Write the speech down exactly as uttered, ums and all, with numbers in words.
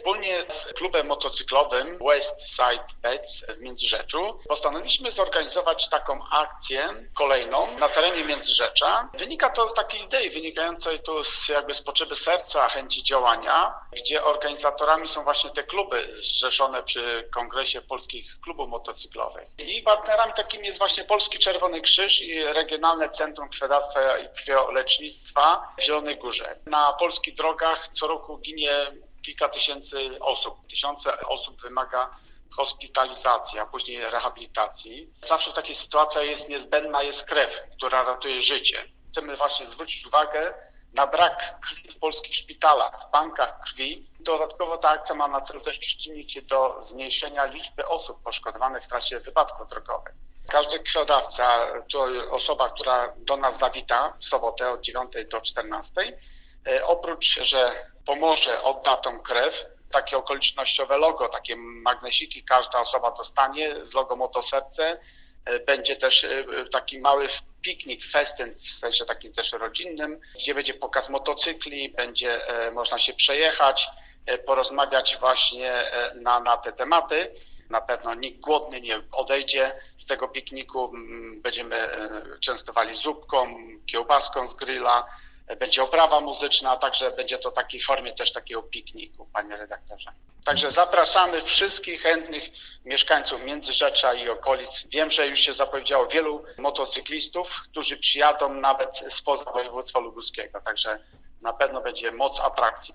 Wspólnie z klubem motocyklowym Westside Pets w Międzyrzeczu postanowiliśmy zorganizować taką akcję kolejną na terenie Międzyrzecza. Wynika to z takiej idei wynikającej tu z, jakby z potrzeby serca, chęci działania, gdzie organizatorami są właśnie te kluby zrzeszone przy Kongresie Polskich Klubów Motocyklowych. I partnerami takimi jest właśnie Polski Czerwony Krzyż i Regionalne Centrum Krwiodawstwa i Krwiolecznictwa w Zielonej Górze. Na polskich drogach co roku ginie kilka tysięcy osób. Tysiące osób wymaga hospitalizacji, a później rehabilitacji. Zawsze w takiej sytuacji jest niezbędna jest krew, która ratuje życie. Chcemy właśnie zwrócić uwagę na brak krwi w polskich szpitalach, w bankach krwi. Dodatkowo ta akcja ma na celu też przyczynić się do zmniejszenia liczby osób poszkodowanych w trakcie wypadków drogowych. Każdy krwiodawca, to osoba, która do nas zawita w sobotę od dziewiątej do czternastej, oprócz, że pomoże, odda tą krew, takie okolicznościowe logo, takie magnesiki każda osoba dostanie z logo Motoserce. Będzie też taki mały piknik, festyn, w sensie takim też rodzinnym, gdzie będzie pokaz motocykli, będzie można się przejechać, porozmawiać właśnie na, na te tematy. Na pewno nikt głodny nie odejdzie z tego pikniku. Będziemy częstowali zupką, kiełbaską z grilla. Będzie oprawa muzyczna, a także będzie to w takiej formie też takiego pikniku, panie redaktorze. Także zapraszamy wszystkich chętnych mieszkańców Międzyrzecza i okolic. Wiem, że już się zapowiedziało wielu motocyklistów, którzy przyjadą nawet spoza województwa lubuskiego, także na pewno będzie moc atrakcji.